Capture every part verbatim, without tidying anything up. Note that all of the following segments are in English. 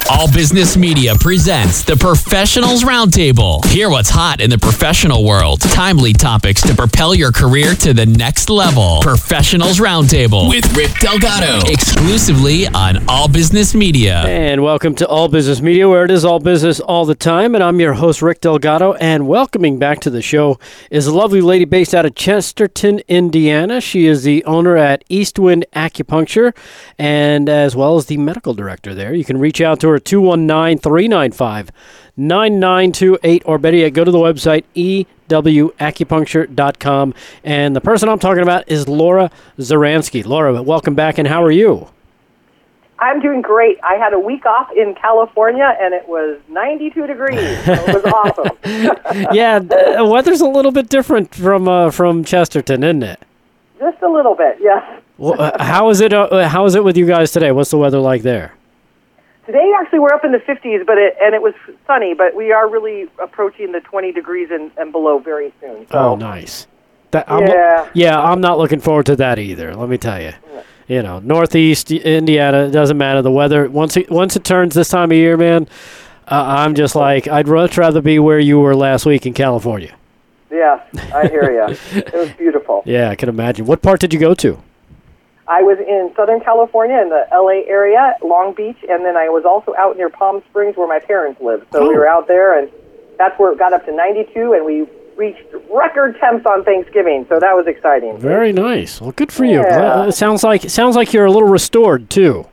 All Business Media presents the Professionals Roundtable. Hear what's hot in the professional world. Timely topics to propel your career to the next level. Professionals Roundtable with Rick Delgado. Exclusively on All Business Media. And welcome to All Business Media, where it is all business all the time. And I'm your host, Rick Delgado. And welcoming back to the show is a lovely lady based out of Chesterton, Indiana. She is the owner at Eastwind Acupuncture and as well as the medical director there. You can reach out to her at two one nine, three nine five, nine nine two eight, or better yet, go to the website e w acupuncture dot com. And the person I'm talking about is Laura Zaransky. Laura, welcome back, and how are you? I'm doing great. I had a week off in California, and it was ninety-two degrees. So it was awesome. Yeah, the weather's a little bit different from uh, from Chesterton, isn't it? Just a little bit, yes. Well, uh, how is it? Uh, how is it with you guys today? What's the weather like there? Today, actually, we're up in the fifties, but it, and it was sunny, but we are really approaching the twenty degrees and, and below very soon. So. Oh, nice. That, I'm, yeah. Yeah, I'm not looking forward to that either, let me tell you. Yeah. You know, Northeast Indiana, it doesn't matter. The weather, once it, once it turns this time of year, man, uh, I'm just like, I'd much rather be where you were last week in California. Yeah, I hear you. It was beautiful. Yeah, I can imagine. What part did you go to? I was in Southern California, in the L A area, Long Beach, and then I was also out near Palm Springs where my parents live. So oh. we were out there, and that's where it got up to ninety-two, and we reached record temps on Thanksgiving, so that was exciting. Very nice. Well, good for you. Yeah. It sounds like it sounds like you're a little restored too.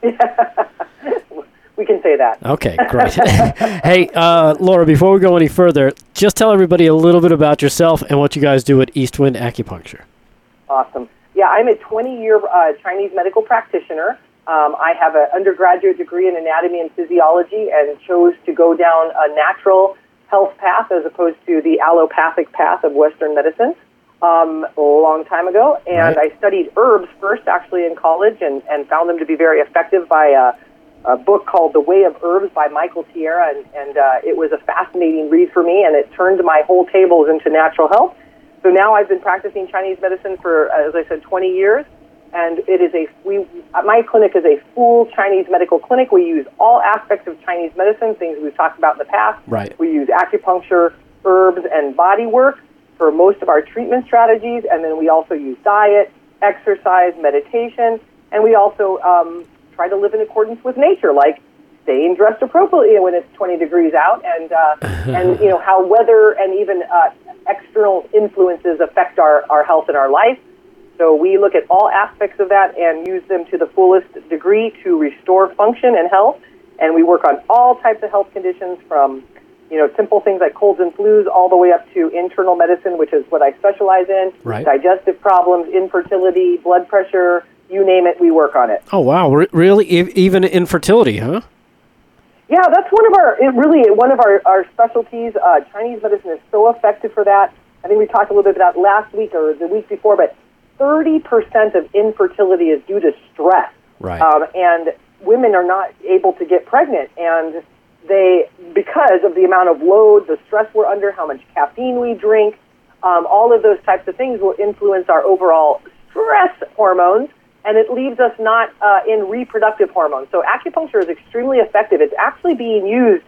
We can say that. Okay, great. Hey, uh, Laura, before we go any further, just tell everybody a little bit about yourself and what you guys do at Eastwind Acupuncture. Awesome. Yeah, I'm a twenty-year uh, Chinese medical practitioner. Um, I have an undergraduate degree in anatomy and physiology and chose to go down a natural health path as opposed to the allopathic path of Western medicine um, a long time ago. And right. I studied herbs first, actually, in college and, and found them to be very effective by a, a book called The Way of Herbs by Michael Tierra. And, and uh, it was a fascinating read for me, and it turned my whole tables into natural health. So now I've been practicing Chinese medicine for, as I said, twenty years, and it is a we. My clinic is a full Chinese medical clinic. We use all aspects of Chinese medicine, things we've talked about in the past. Right. We use acupuncture, herbs, and body work for most of our treatment strategies, and then we also use diet, exercise, meditation, and we also um, try to live in accordance with nature, like staying dressed appropriately when it's twenty degrees out, and uh, and you know how weather and even uh, external influences affect our, our health and our life. So we look at all aspects of that and use them to the fullest degree to restore function and health. And we work on all types of health conditions, from you know simple things like colds and flus all the way up to internal medicine, which is what I specialize in. Right. Digestive problems, infertility, blood pressure, you name it, we work on it. Oh, wow. Re- really? E- even infertility, huh? Yeah, that's one of our, it really, one of our, our specialties. Uh, Chinese medicine is so effective for that. I think we talked a little bit about that last week or the week before, but thirty percent of infertility is due to stress. Right. Um, and women are not able to get pregnant, and they, because of the amount of load, the stress we're under, how much caffeine we drink, um, all of those types of things will influence our overall stress hormones, and it leaves us not uh, in reproductive hormones. So acupuncture is extremely effective. It's actually being used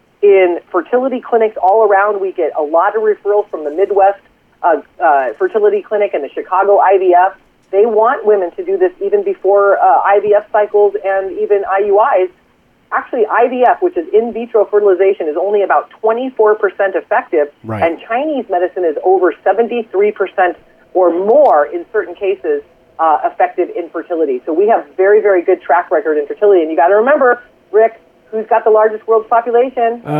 in fertility clinics all around. We get a lot of referrals from the Midwest uh, uh, Fertility Clinic and the Chicago I V F. They want women to do this even before uh, I V F cycles and even I U Is. Actually, I V F, which is in vitro fertilization, is only about twenty-four percent effective, right. and Chinese medicine is over seventy-three percent or more in certain cases Uh, effective infertility. So we have very, very good track record in fertility. And you got to remember, Rick, who's got the largest world's population? Uh,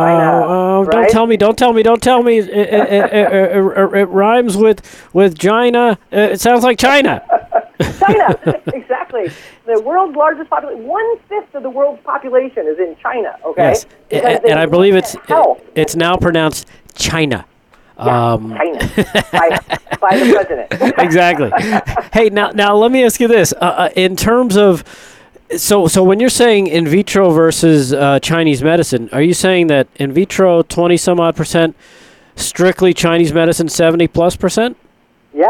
oh, right? don't tell me, don't tell me, don't tell me. It, it, it, it, it, it rhymes with, with China. It sounds like China. China, exactly. The world's largest population, one-fifth of the world's population is in China, okay? Yes, and, and I believe it's it, it's now pronounced China. Yeah, um, China, by, by the president. Exactly. Hey, now now let me ask you this: uh, in terms of, so so when you're saying in vitro versus uh, Chinese medicine, are you saying that in vitro twenty some odd percent, strictly Chinese medicine seventy plus percent? Yes.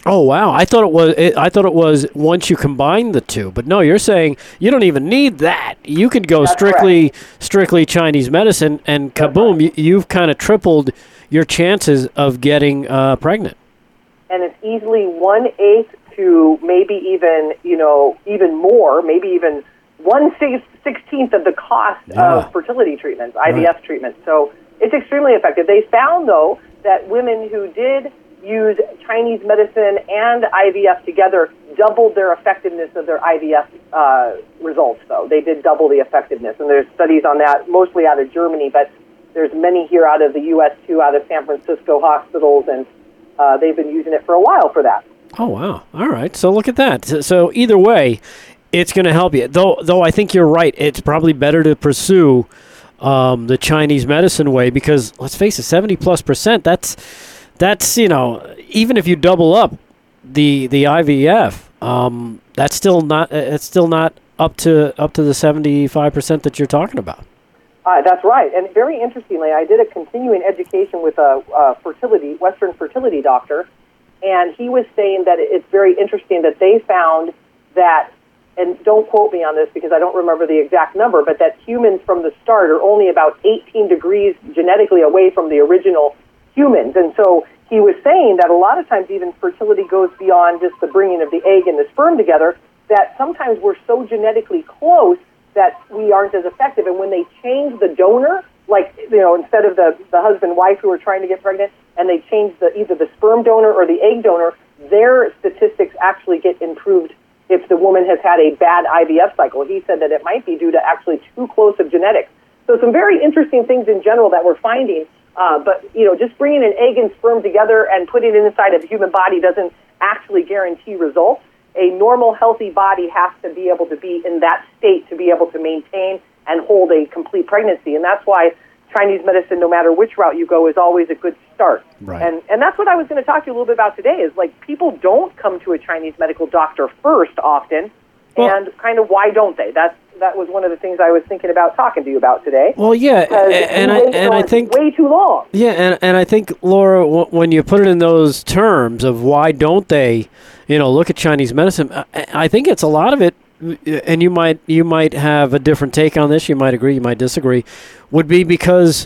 Oh wow! I thought it was. It, I thought it was once you combine the two, but no, you're saying you don't even need that. You could go That's strictly, strictly Chinese medicine, and kaboom! right. You, you've kind of tripled your chances of getting uh, pregnant. And it's easily one eighth to maybe even you know even more, maybe even one sixteenth of the cost Yeah. of fertility treatments, I V F Right. treatments. So it's extremely effective. They found though that women who did use Chinese medicine and I V F together doubled their effectiveness of their I V F uh, results, though. They did double the effectiveness, and there's studies on that, mostly out of Germany, but there's many here out of the U S, too, out of San Francisco hospitals, and uh, they've been using it for a while for that. Oh wow! All right, so look at that. So, so either way, it's going to help you. Though, though I think you're right. It's probably better to pursue um, the Chinese medicine way because let's face it, seventy plus percent. That's That's, you know, even if you double up the the I V F, um, that's still not it's still not up to up to the seventy-five percent that you're talking about. Uh, that's right. And very interestingly, I did a continuing education with a, a fertility, Western fertility doctor, and he was saying that it's very interesting that they found that, and don't quote me on this because I don't remember the exact number, but that humans from the start are only about eighteen degrees genetically away from the original humans. And so he was saying that a lot of times even fertility goes beyond just the bringing of the egg and the sperm together, that sometimes we're so genetically close that we aren't as effective. And when they change the donor, like, you know, instead of the, the husband-wife who are trying to get pregnant, and they change the either the sperm donor or the egg donor, their statistics actually get improved if the woman has had a bad I V F cycle. He said that it might be due to actually too close of genetics. So some very interesting things in general that we're finding. Uh, but, you know, just bringing an egg and sperm together and putting it inside of a human body doesn't actually guarantee results. A normal, healthy body has to be able to be in that state to be able to maintain and hold a complete pregnancy. And that's why Chinese medicine, no matter which route you go, is always a good start. Right. And and that's what I was going to talk to you a little bit about today is, like, people don't come to a Chinese medical doctor first often, Well, and kind of why don't they? That's that was one of the things I was thinking about talking to you about today. Well, yeah, Because and I we wait and I for think way too long. yeah, and and I think Laura, w- when you put it in those terms of why don't they, you know, look at Chinese medicine, I, I think it's a lot of it. And you might you might have a different take on this. You might agree. You might disagree. Would be because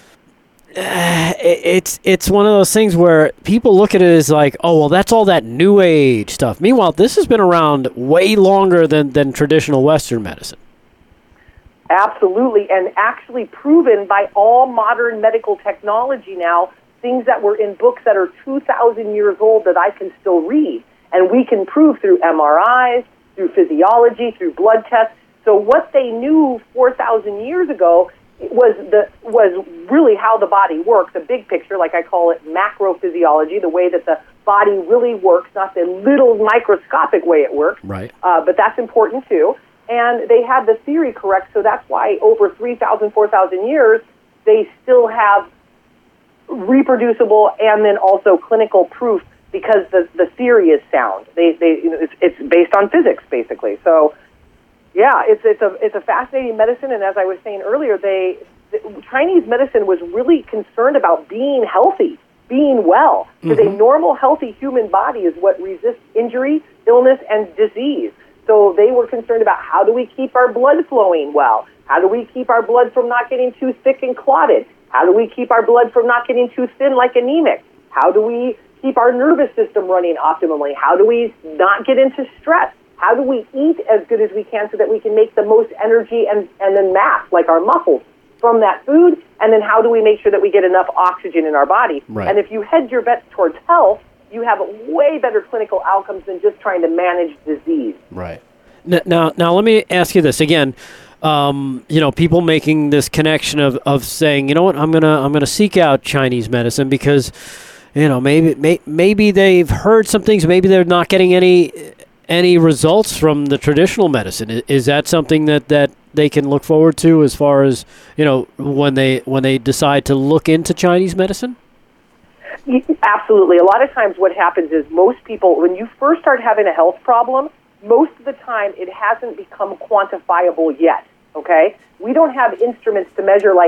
uh, it, it's it's one of those things where people look at it as like, oh well, that's all that New Age stuff. Meanwhile, this has been around way longer than than traditional Western medicine. Absolutely, and actually proven by all modern medical technology now, things that were in books that are two thousand years old that I can still read. And we can prove through M R Is, through physiology, through blood tests. So what they knew four thousand years ago was the was really how the body works, the big picture, like I call it macrophysiology, the way that the body really works, not the little microscopic way it works. Right. Uh, but that's important too. And they had the theory correct, so that's why over three thousand, four thousand years, they still have reproducible and then also clinical proof because the, the theory is sound. They, they, you know, it's, it's based on physics, basically. So, yeah, it's it's a it's a fascinating medicine. And as I was saying earlier, they the Chinese medicine was really concerned about being healthy, being well, because mm-hmm. a normal, healthy human body is what resists injury, illness, and disease. So they were concerned about how do we keep our blood flowing well? How do we keep our blood from not getting too thick and clotted? How do we keep our blood from not getting too thin like anemic? How do we keep our nervous system running optimally? How do we not get into stress? How do we eat as good as we can so that we can make the most energy and, and then mass, like our muscles, from that food? And then how do we make sure that we get enough oxygen in our body? Right. And if you head your bets towards health, you have way better clinical outcomes than just trying to manage disease. Right. Now, now let me ask you this again. Um, you know, people making this connection of, of saying, you know what, I'm gonna I'm gonna seek out Chinese medicine because, you know, maybe may, maybe they've heard some things, maybe they're not getting any any results from the traditional medicine. Is, is that something that, that they can look forward to as far as, you know, when they when they decide to look into Chinese medicine? Absolutely. A lot of times what happens is most people, when you first start having a health problem, most of the time it hasn't become quantifiable yet, okay? We don't have instruments to measure like,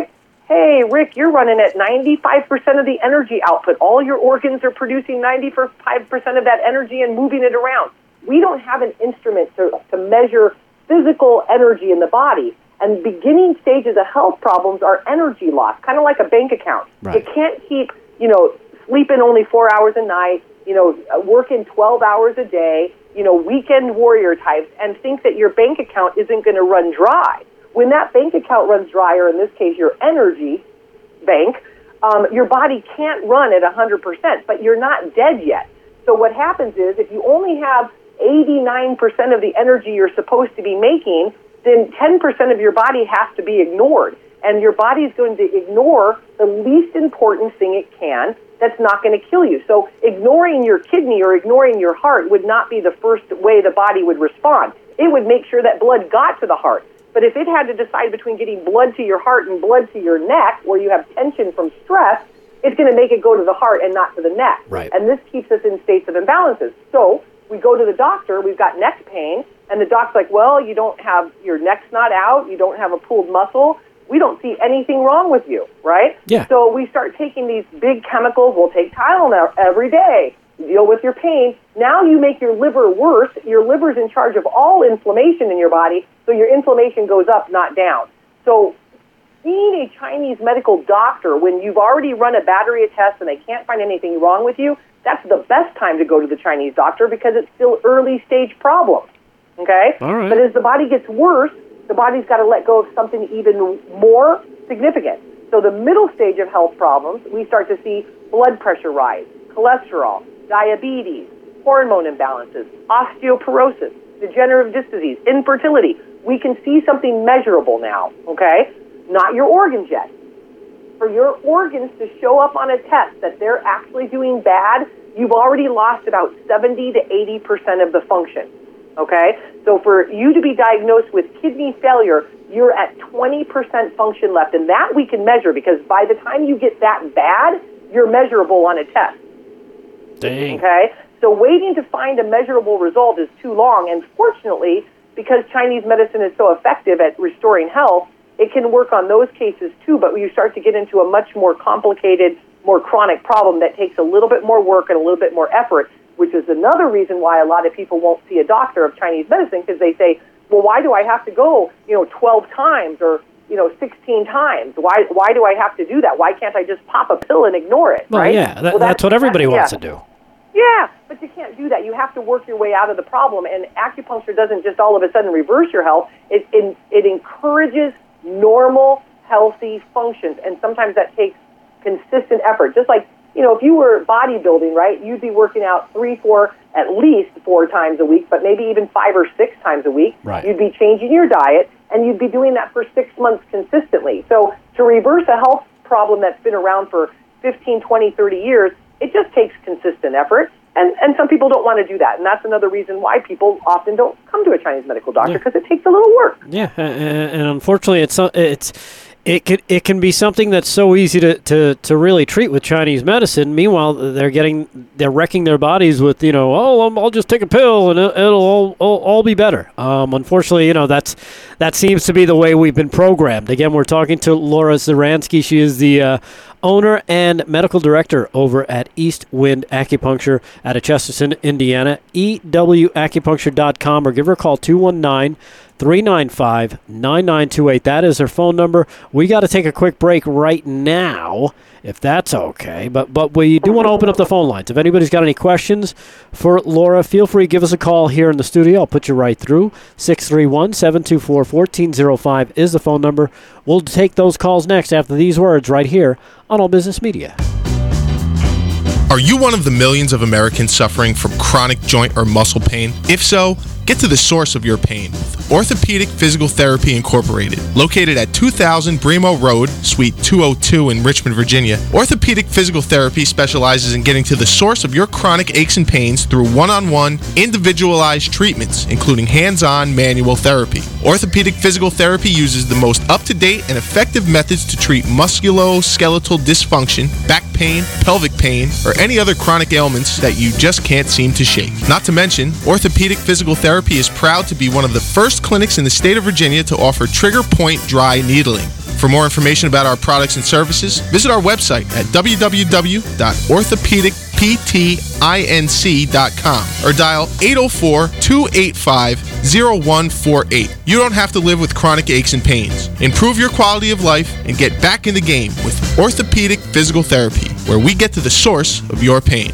hey, Rick, you're running at ninety-five percent of the energy output. All your organs are producing ninety-five percent of that energy and moving it around. We don't have an instrument to, to measure physical energy in the body. And beginning stages of health problems are energy loss, kind of like a bank account. Right. You can't keep, you know, sleeping only four hours a night, you know, working twelve hours a day, you know, weekend warrior types, and think that your bank account isn't going to run dry. When that bank account runs dry, or in this case, your energy bank, um, your body can't run at one hundred percent, but you're not dead yet. So what happens is if you only have eighty-nine percent of the energy you're supposed to be making, then ten percent of your body has to be ignored. And your body is going to ignore the least important thing it can that's not going to kill you. So ignoring your kidney or ignoring your heart would not be the first way the body would respond. It would make sure that blood got to the heart. But if it had to decide between getting blood to your heart and blood to your neck, where you have tension from stress, it's going to make it go to the heart and not to the neck. Right. And this keeps us in states of imbalances. So we go to the doctor, we've got neck pain, and the doc's like, well, you don't have, your neck's not out, you don't have a pulled muscle, we don't see anything wrong with you, right? Yeah. So we start taking these big chemicals, we'll take Tylenol every day, deal with your pain. Now you make your liver worse. Your liver's in charge of all inflammation in your body, so your inflammation goes up, not down. So seeing a Chinese medical doctor when you've already run a battery of tests and they can't find anything wrong with you, that's the best time to go to the Chinese doctor because it's still early stage problems, okay? All right. But as the body gets worse, the body's got to let go of something even more significant. So the middle stage of health problems, we start to see blood pressure rise, cholesterol, diabetes, hormone imbalances, osteoporosis, degenerative disc disease, infertility. We can see something measurable now, okay? Not your organs yet. For your organs to show up on a test that they're actually doing bad, you've already lost about seventy to eighty percent of the function, okay? So for you to be diagnosed with kidney failure, you're at twenty percent function left, and that we can measure because by the time you get that bad, you're measurable on a test. Dang. Okay? So waiting to find a measurable result is too long, and fortunately, because Chinese medicine is so effective at restoring health, it can work on those cases too, but when you start to get into a much more complicated, more chronic problem that takes a little bit more work and a little bit more effort, which is another reason why a lot of people won't see a doctor of Chinese medicine, because they say, well, why do I have to go, you know, twelve times or, you know, sixteen times? Why why do I have to do that? Why can't I just pop a pill and ignore it, Well, right? yeah, that, well, that's what everybody that, wants yeah. to do. Yeah, but you can't do that. You have to work your way out of the problem, and acupuncture doesn't just all of a sudden reverse your health. It it, it encourages normal, healthy functions, and sometimes that takes consistent effort. Just like, you know, if you were bodybuilding, right, you'd be working out three, four, at least four times a week, but maybe even five or six times a week. Right. You'd be changing your diet, and you'd be doing that for six months consistently. So to reverse a health problem that's been around for fifteen, twenty, thirty years, it just takes consistent effort. And and some people don't want to do that, and that's another reason why people often don't come to a Chinese medical doctor, because it takes a little work. Yeah, and, and unfortunately, it's it's it can it can be something that's so easy to, to, to really treat with Chinese medicine. Meanwhile, they're getting they're wrecking their bodies with, you know, oh, I'll, I'll just take a pill and it'll, it'll all, all, all be better. Um, unfortunately, you know, that's that seems to be the way we've been programmed. Again, we're talking to Laura Zaransky. She is the uh, owner and medical director over at East Wind Acupuncture out of Chesterton, Indiana. E W acupuncture dot com, or give her a call, two one nine, three nine five, nine nine two eight. That is her phone number. We got to take a quick break right now, if that's okay. But but we do want to open up the phone lines. If anybody's got any questions for Laura, feel free to give us a call here in the studio. I'll put you right through. six three one, seven two four, one four zero five is the phone number. We'll take those calls next after these words right here on All Business Media. Are you one of the millions of Americans suffering from chronic joint or muscle pain? If so, get to the source of your pain with Orthopedic Physical Therapy Incorporated. Located at two thousand Bremo Road, Suite two oh two in Richmond, Virginia, Orthopedic Physical Therapy specializes in getting to the source of your chronic aches and pains through one-on-one, individualized treatments, including hands-on manual therapy. Orthopedic Physical Therapy uses the most up-to-date and effective methods to treat musculoskeletal dysfunction, back pain, pelvic pain, or any other chronic ailments that you just can't seem to shake. Not to mention, Orthopedic Physical Therapy is proud to be one of the first clinics in the state of Virginia to offer trigger point dry needling. For more information about our products and services, visit our website at w w w dot orthopedic p t inc dot com or dial eight oh four, two eight five, oh one four eight. You don't have to live with chronic aches and pains. Improve your quality of life and get back in the game with Orthopedic Physical Therapy, where we get to the source of your pain.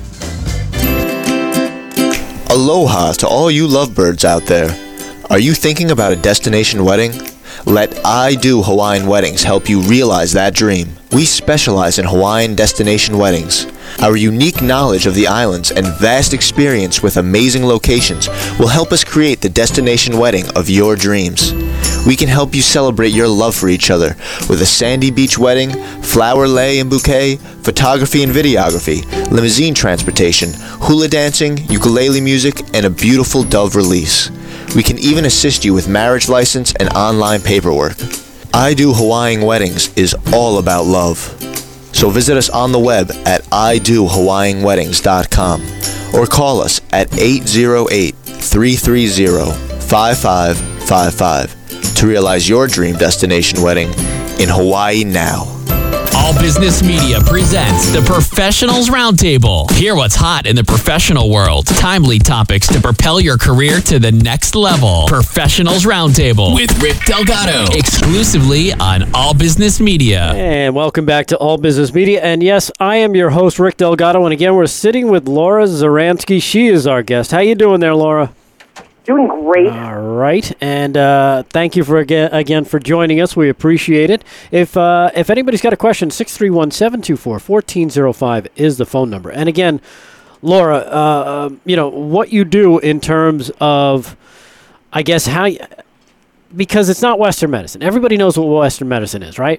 Aloha to all you lovebirds out there. Are you thinking about a destination wedding? Let I Do Hawaiian Weddings help you realize that dream. We specialize in Hawaiian destination weddings. Our unique knowledge of the islands and vast experience with amazing locations will help us create the destination wedding of your dreams. We can help you celebrate your love for each other with a sandy beach wedding, flower lei and bouquet, photography and videography, limousine transportation, hula dancing, ukulele music, and a beautiful dove release. We can even assist you with marriage license and online paperwork. I Do Hawaiian Weddings is all about love. So visit us on the web at i do hawaiian weddings dot com or call us at eight oh eight, three three oh, five five five five to realize your dream destination wedding in Hawaii now. All Business Media presents the Professionals Roundtable. Hear what's hot in the professional world. Timely topics to propel your career to the next level. Professionals Roundtable with Rick Delgado. Exclusively on All Business Media. And welcome back to All Business Media. And yes, I am your host, Rick Delgado. And again, we're sitting with Laura Zaransky. She is our guest. How you doing there, Laura? Doing great. All right, and uh, thank you for again, again for joining us. We appreciate it. If uh, if anybody's got a question, six three one, seven two four, one four zero five is the phone number. And again, Laura, uh, you know, what you do in terms of, I guess, how, you, because it's not Western medicine. Everybody knows what Western medicine is, right?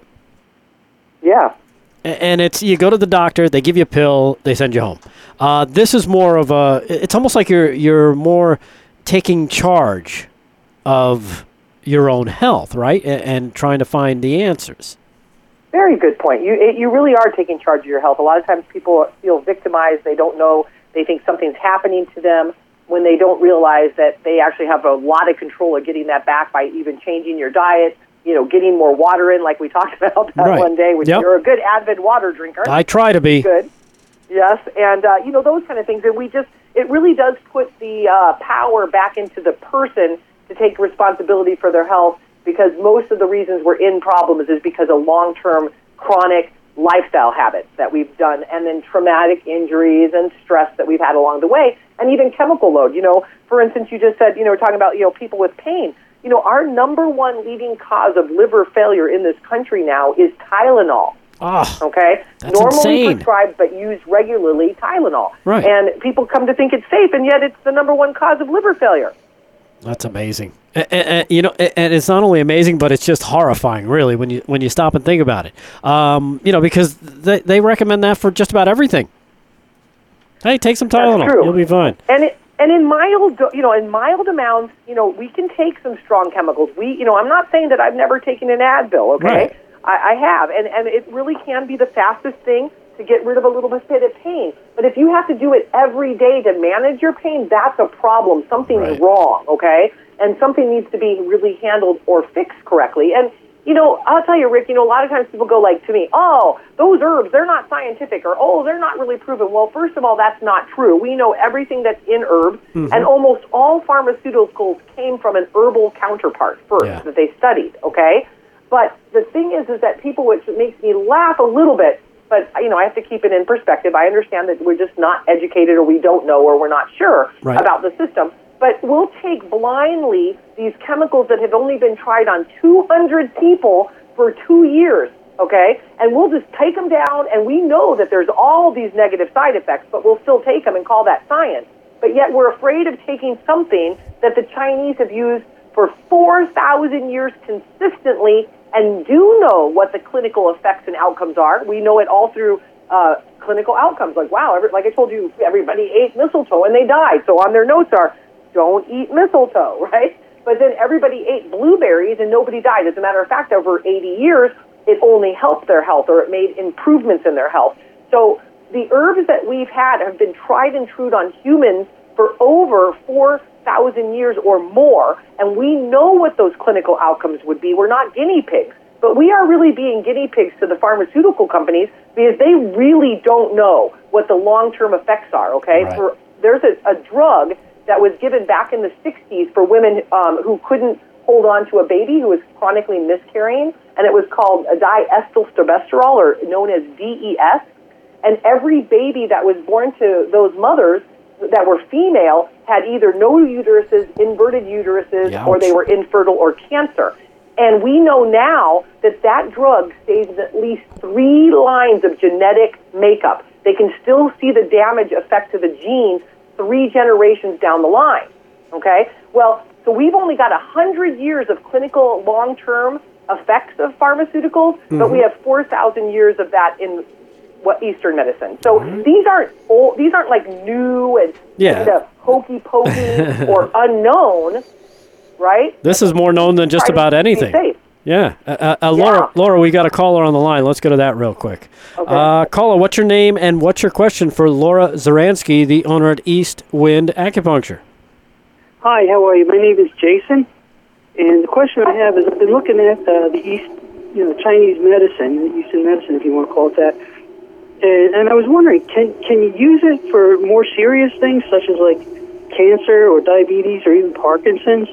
Yeah. And it's, you go to the doctor, they give you a pill, they send you home. Uh, this is more of a, it's almost like you're you're more taking charge of your own health, right? And, and trying to find the answers. Very good point. You it, you really are taking charge of your health. A lot of times people feel victimized. They don't know. They think something's happening to them when they don't realize that they actually have a lot of control of getting that back by even changing your diet, you know, getting more water in, like we talked about that right. one day, which yep. you're a good avid water drinker. I try to be. Good. Yes, and, uh, you know, those kind of things. And we just, it really does put the uh, power back into the person to take responsibility for their health, because most of the reasons we're in problems is because of long-term chronic lifestyle habits that we've done, and then traumatic injuries and stress that we've had along the way, and even chemical load. You know, for instance, you just said, you know, we're talking about, you know, people with pain. You know, our number one leading cause of liver failure in this country now is Tylenol. Oh, okay, that's normally insane. prescribed but used regularly, Tylenol. Right. And people come to think it's safe, and yet it's the number one cause of liver failure. That's amazing. And, and, you know, and it's not only amazing, but it's just horrifying, really, when you when you stop and think about it. Um, you know, because they they recommend that for just about everything. Hey, take some Tylenol. That's true. You'll be fine. And it, and in mild, you know, in mild amounts, you know, we can take some strong chemicals. We, you know, I'm not saying that I've never taken an Advil. Okay. Right. I, I have, and, and it really can be the fastest thing to get rid of a little bit of pain. But if you have to do it every day to manage your pain, that's a problem. Something's right. wrong, okay? And something needs to be really handled or fixed correctly. And, you know, I'll tell you, Rick, you know, a lot of times people go like to me, oh, those herbs, they're not scientific, or, oh, they're not really proven. Well, first of all, that's not true. We know everything that's in herbs, mm-hmm. and almost all pharmaceuticals came from an herbal counterpart first yeah. that they studied, okay? But the thing is, is that people, which makes me laugh a little bit, but, you know, I have to keep it in perspective. I understand that we're just not educated, or we don't know, or we're not sure right. about the system. But we'll take blindly these chemicals that have only been tried on two hundred people for two years, okay? And we'll just take them down, and we know that there's all these negative side effects, but we'll still take them and call that science. But yet we're afraid of taking something that the Chinese have used for four thousand years consistently, and do know what the clinical effects and outcomes are. We know it all through uh, clinical outcomes. Like, wow, every, like I told you, everybody ate mistletoe and they died. So on their notes are, don't eat mistletoe, right? But then everybody ate blueberries and nobody died. As a matter of fact, over eighty years, it only helped their health, or it made improvements in their health. So the herbs that we've had have been tried and true on humans for over four thousand years or more, and we know what those clinical outcomes would be. We're not guinea pigs. But we are really being guinea pigs to the pharmaceutical companies because they really don't know what the long-term effects are, okay? Right. For, there's a, a drug that was given back in the sixties for women um, who couldn't hold on to a baby who was chronically miscarrying, and it was called diethylstilbestrol, or known as D E S. And every baby that was born to those mothers that were female had either no uteruses, inverted uteruses, Ouch. or they were infertile or cancer. And we know now that that drug saves at least three lines of genetic makeup. They can still see the damage effect to the genes three generations down the line, okay? Well, so we've only got one hundred years of clinical long-term effects of pharmaceuticals, mm-hmm. but we have four thousand years of that in what Eastern medicine. So mm-hmm. these aren't old, these aren't like new and yeah. kind of hokey-pokey or unknown, right? This is more known than just about anything. Yeah. Uh, uh, Laura, yeah. Laura, we got a caller on the line. Let's go to that real quick. Okay. Uh, caller, what's your name and what's your question for Laura Zaransky, the owner at East Wind Acupuncture? Hi, how are you? My name is Jason, and the question I have is I've been looking at uh, the East, you know, Chinese medicine, Eastern medicine, if you want to call it that, and, and I was wondering, can can you use it for more serious things such as like cancer or diabetes or even Parkinson's?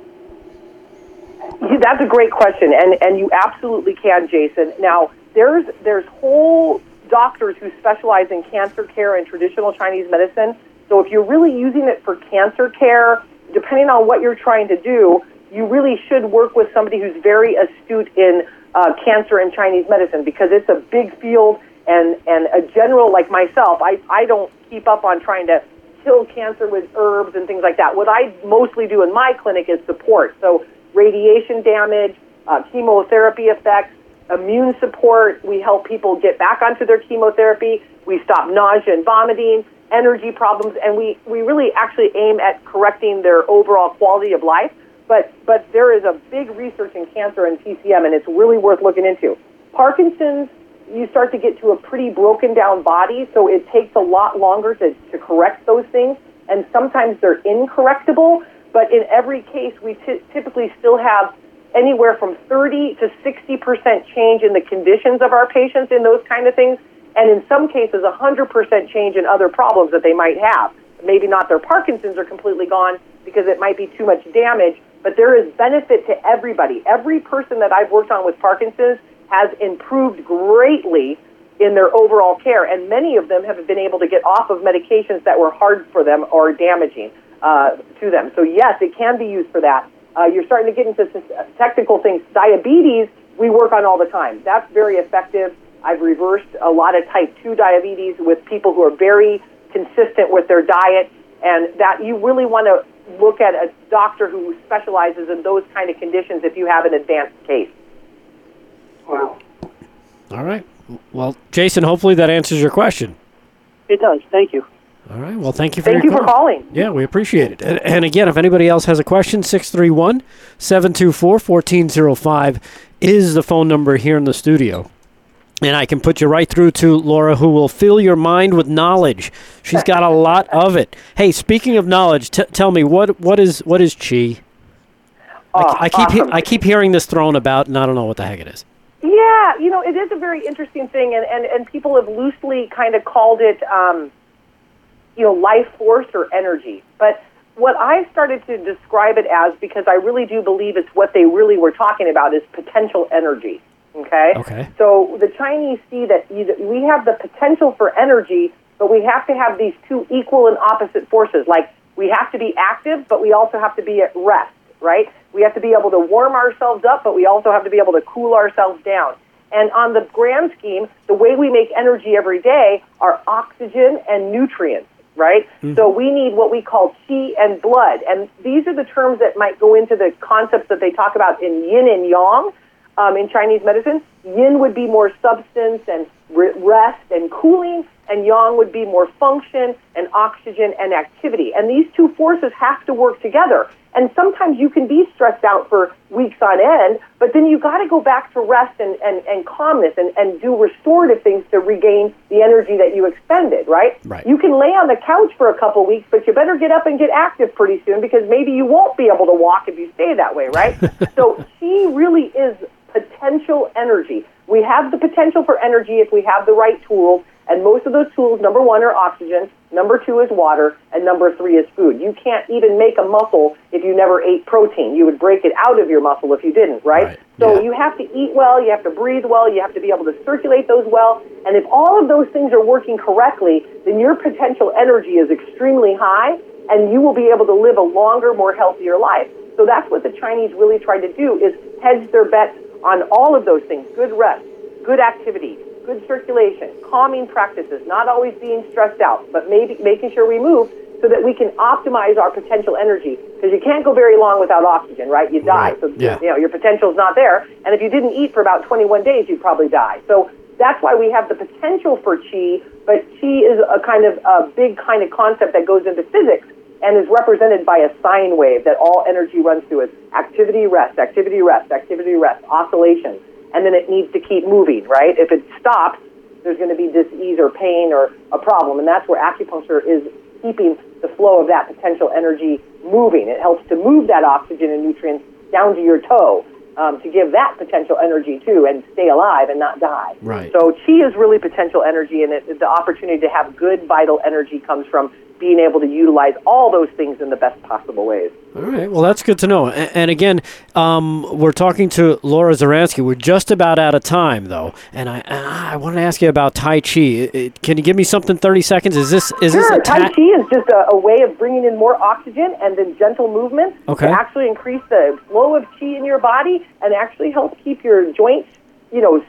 That's a great question, and, and you absolutely can, Jason. Now, there's there's whole doctors who specialize in cancer care and traditional Chinese medicine. So if you're really using it for cancer care, depending on what you're trying to do, you really should work with somebody who's very astute in uh, cancer and Chinese medicine, because it's a big field, and, and a general like myself, I, I don't keep up on trying to kill cancer with herbs and things like that. What I mostly do in my clinic is support. So radiation damage, uh, chemotherapy effects, immune support. We help people get back onto their chemotherapy. We stop nausea and vomiting, energy problems, and we, we really actually aim at correcting their overall quality of life. But but there is a big research in cancer and T C M, and it's really worth looking into. Parkinson's, you start to get to a pretty broken down body, so it takes a lot longer to, to correct those things, and sometimes they're incorrectable. But in every case, we t- typically still have anywhere from thirty to sixty percent change in the conditions of our patients in those kind of things, and in some cases, one hundred percent change in other problems that they might have. Maybe not their Parkinson's are completely gone because it might be too much damage, but there is benefit to everybody. Every person that I've worked on with Parkinson's has improved greatly in their overall care, and many of them have been able to get off of medications that were hard for them or damaging uh, to them. So yes, it can be used for that. Uh, you're starting to get into technical things. Diabetes, we work on all the time. That's very effective. I've reversed a lot of type two diabetes with people who are very consistent with their diet, and that you really want to look at a doctor who specializes in those kind of conditions if you have an advanced case. Wow. All right. Well, Jason, hopefully that answers your question. It does. Thank you. All right. Well, thank you for Thank your you call. for calling. Yeah, we appreciate it. And, and again, if anybody else has a question, six three one, seven two four, one four zero five is the phone number here in the studio. And I can put you right through to Laura, who will fill your mind with knowledge. She's got a lot of it. Hey, speaking of knowledge, t- tell me, what what is what is Qi? Oh, I, I keep awesome. he- I keep hearing this thrown about, and I don't know what the heck it is. Yeah, you know, it is a very interesting thing, and, and, and people have loosely kind of called it, um, you know, life force or energy. But what I started to describe it as, because I really do believe it's what they really were talking about, is potential energy. Okay? Okay. So the Chinese see that you, we have the potential for energy, but we have to have these two equal and opposite forces. Like, we have to be active, but we also have to be at rest, right? We have to be able to warm ourselves up, but we also have to be able to cool ourselves down. And on the grand scheme, the way we make energy every day are oxygen and nutrients, right? Mm-hmm. So we need what we call qi and blood. And these are the terms that might go into the concepts that they talk about in yin and yang. Um, in Chinese medicine, yin would be more substance and rest and cooling, and yang would be more function and oxygen and activity. And these two forces have to work together. And sometimes you can be stressed out for weeks on end, but then you've got to go back to rest and, and, and calmness and, and do restorative things to regain the energy that you expended, right? Right. You can lay on the couch for a couple weeks, but you better get up and get active pretty soon, because maybe you won't be able to walk if you stay that way, right? So qi really is potential energy. We have the potential for energy if we have the right tools, and most of those tools, number one, are oxygen, number two is water, and number three is food. You can't even make a muscle if you never ate protein. You would break it out of your muscle if you didn't, right? Right. So Yeah. you have to eat well, you have to breathe well, you have to be able to circulate those well, and if all of those things are working correctly, then your potential energy is extremely high, and you will be able to live a longer, more healthier life. So that's what the Chinese really tried to do, is hedge their bets on all of those things: good rest, good activity, good circulation, calming practices, not always being stressed out, but maybe making sure we move so that we can optimize our potential energy. Because you can't go very long without oxygen, right? You die. Right. So Yeah. you know your potential is not there. And if you didn't eat for about twenty-one days, you'd probably die. So that's why we have the potential for qi, but qi is a kind of a big kind of concept that goes into physics and is represented by a sine wave that all energy runs through. It's activity, rest, activity, rest, activity, rest, oscillation. And then it needs to keep moving, right? If it stops, there's going to be dis-ease or pain or a problem. And that's where acupuncture is keeping the flow of that potential energy moving. It helps to move that oxygen and nutrients down to your toe um, to give that potential energy too and stay alive and not die. Right. So qi is really potential energy, and it, the opportunity to have good vital energy comes from being able to utilize all those things in the best possible ways. All right. Well, that's good to know. And, and again, um, we're talking to Laura Zaransky. We're just about out of time, though. And I I want to ask you about Tai Chi. It, it, can you give me something, thirty seconds? Is this is Sure. this a Tai ta- Chi is just a, a way of bringing in more oxygen and then gentle movements Okay. to actually increase the flow of qi in your body and actually help keep your joints, you know,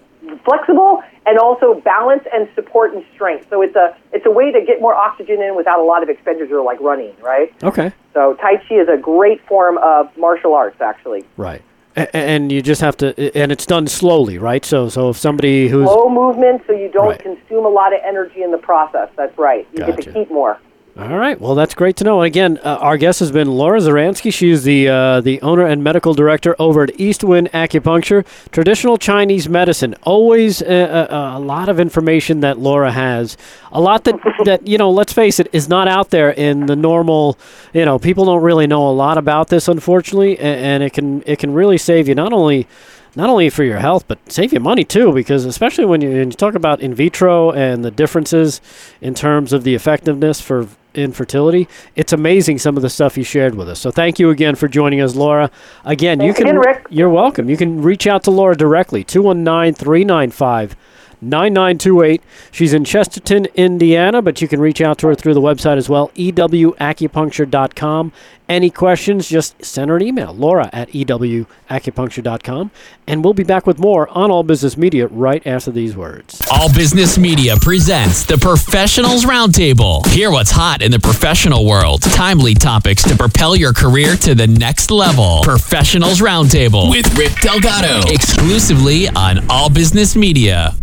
flexible and also balance and support and strength. So it's a it's a way to get more oxygen in without a lot of expenditure like running, right? Okay. So Tai Chi is a great form of martial arts, actually. Right. A- and you just have to, and it's done slowly, right? So, so if somebody who's Slow movement so you don't Right. consume a lot of energy in the process. That's right. You get Gotcha. to keep more. All right. Well, that's great to know. And again, uh, our guest has been Laura Zaransky. She's the uh, the owner and medical director over at Eastwind Acupuncture. Traditional Chinese medicine. Always uh, a, a lot of information that Laura has. A lot that, that, you know, let's face it, is not out there in the normal, you know, people don't really know a lot about this, unfortunately. And, and it can it can really save you not only not only for your health, but save you money too, because especially when you, when you talk about in vitro and the differences in terms of the effectiveness for infertility, it's amazing some of the stuff you shared with us. So thank you again for joining us, Laura. Again, you Thanks can again, Rick. you're welcome. You can reach out to Laura directly, two one nine, three nine five, nine nine two eight. She's in Chesterton, Indiana, but you can reach out to her through the website as well, e w acupuncture dot com. Any questions, just send her an email, Laura at e w acupuncture dot com. And we'll be back with more on All Business Media right after these words. All Business Media presents the Professionals Roundtable. Hear what's hot in the professional world. Timely topics to propel your career to the next level. Professionals Roundtable with Rick Delgado. Exclusively on All Business Media.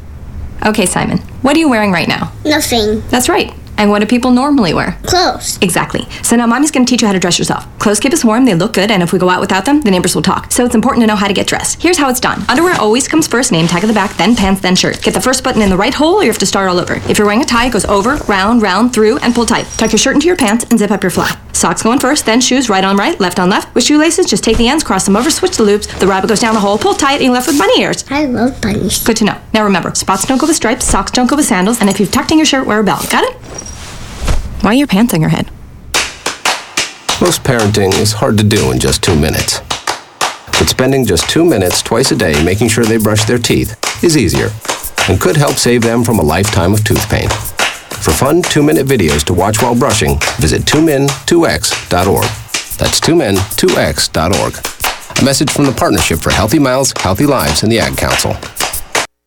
Okay, Simon, what are you wearing right now? Nothing. That's right. And what do people normally wear? Clothes. Exactly. So now Mommy's going to teach you how to dress yourself. Clothes keep us warm, they look good, and if we go out without them, the neighbors will talk. So it's important to know how to get dressed. Here's how it's done. Underwear always comes first, name tag at the back, then pants, then shirt. Get the first button in the right hole, or you have to start all over. If you're wearing a tie, it goes over, round, round, through, and pull tight. Tuck your shirt into your pants and zip up your fly. Socks going first, then shoes, right on right, left on left. With shoelaces, just take the ends, cross them over, switch the loops. The rabbit goes down the hole, pull tight, and you're left with bunny ears. I love bunnies. Good to know. Now remember, spots don't go with stripes, socks don't go with sandals, and if you've tucked in your shirt, wear a belt. Got it? Why are your pants on your head? Most parenting is hard to do in just two minutes. But spending just two minutes twice a day making sure they brush their teeth is easier and could help save them from a lifetime of tooth pain. For fun two-minute videos to watch while brushing, visit two min two x dot org. That's two min two x dot org. A message from the Partnership for Healthy Mouths, Healthy Lives and the Ad Council.